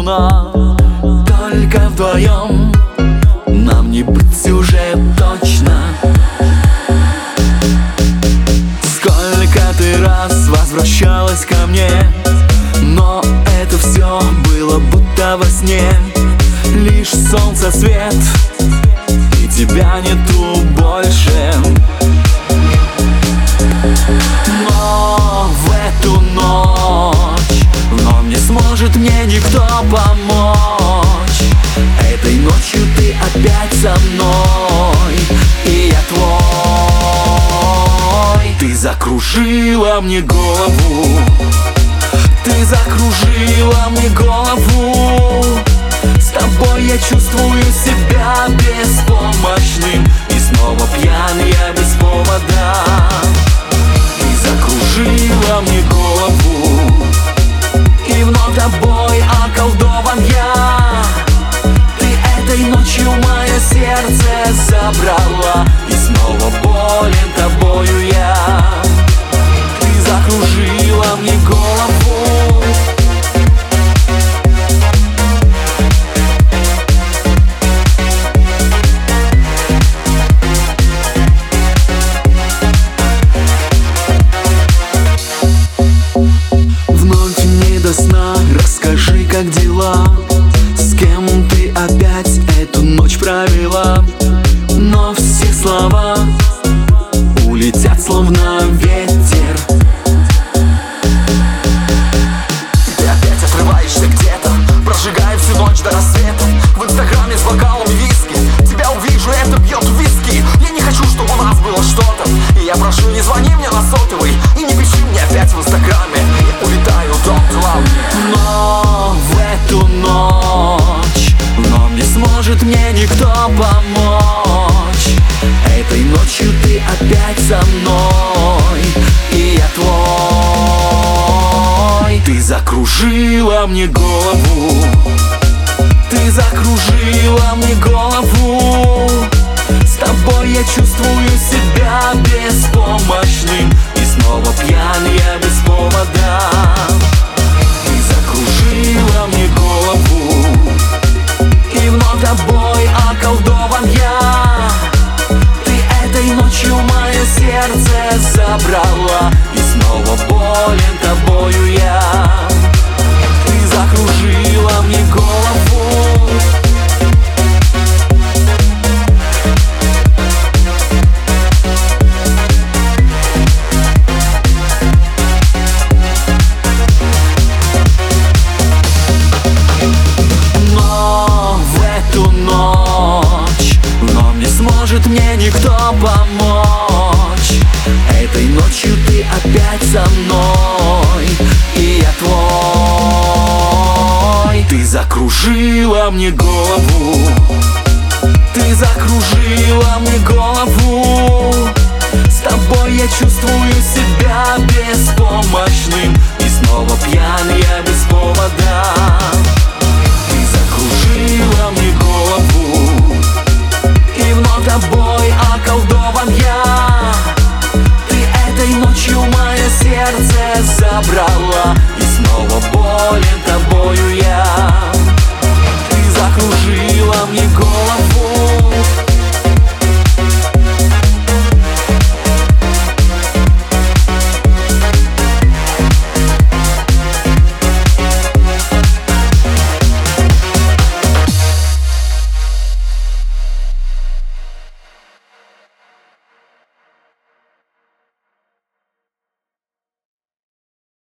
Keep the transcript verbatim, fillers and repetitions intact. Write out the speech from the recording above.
луна. Только вдвоем нам не быть уже точно. Сколько ты раз возвращалась ко мне, но это все было будто во сне. Лишь солнце свет, и тебя нету больше. Но в эту ночь вновь не сможет мне никто помочь. Этой ночью ты опять со мной, и я твой. Ты закружила мне голову, ты закружила мне голову. С тобой я чувствую себя беспомощным, и снова пьян я без повода. Ты закружила мне голову, и вновь тобой околдован я. Ты этой ночью мое сердце забрала, и снова болен тобою я. Ты закружила мне голову. Сна, расскажи, как дела, с кем ты опять эту ночь провела. Но все слова улетят словно ветер. Ты опять отрываешься где-то, прожигая всю ночь до рассвета. В инстаграме с бокалом виски тебя увижу, это бьет в виски. Я не хочу, чтобы у нас было что-то, и я прошу, не звони мне на сотовый, и не пиши мне опять в инстаграме. Я улетаю, don't love me. Но в эту ночь вновь не сможет мне никто помочь. Этой ночью ты опять со мной, и я твой. Ты закружила мне голову, ты закружила мне голову. С тобой я чувствую себя беспомощным, и снова пьян я без повода. Ты закружила мне голову, и вновь тобой околдован я. Ты этой ночью мое сердце забрала, и снова болен тобою я. Ты закружила мне голову. Может мне никто помочь. Этой ночью ты опять со мной, и я твой. Ты закружила мне голову, ты закружила мне голову. С тобой я чувствую себя беспомощным, и снова пьян я без повода.